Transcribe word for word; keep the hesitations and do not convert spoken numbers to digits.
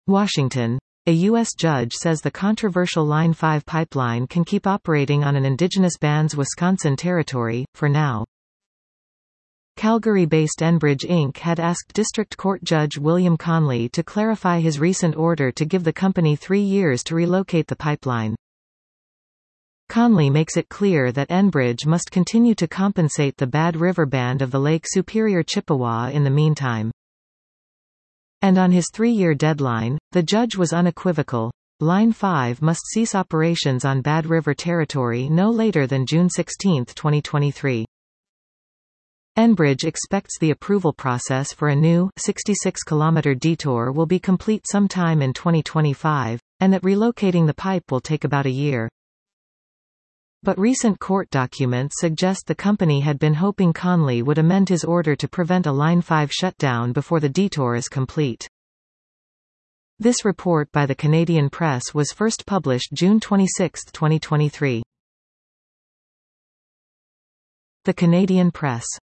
Washington. A U S judge says the controversial Line five pipeline can keep operating on an indigenous band's Wisconsin territory, for now. Calgary-based Enbridge Incorporated had asked District Court Judge William Conley to clarify his recent order to give the company three years to relocate the pipeline. Conley makes it clear that Enbridge must continue to compensate the Bad River Band of the Lake Superior Chippewa in the meantime. And on his three-year deadline, the judge was unequivocal. Line five must cease operations on Bad River territory no later than June sixteenth, twenty twenty-three. Enbridge expects the approval process for a new, sixty-six kilometer detour will be complete sometime in twenty twenty-five, and that relocating the pipe will take about a year. But recent court documents suggest the company had been hoping Conley would amend his order to prevent a Line five shutdown before the detour is complete. This report by the Canadian Press was first published June twenty-sixth, twenty twenty-three. The Canadian Press.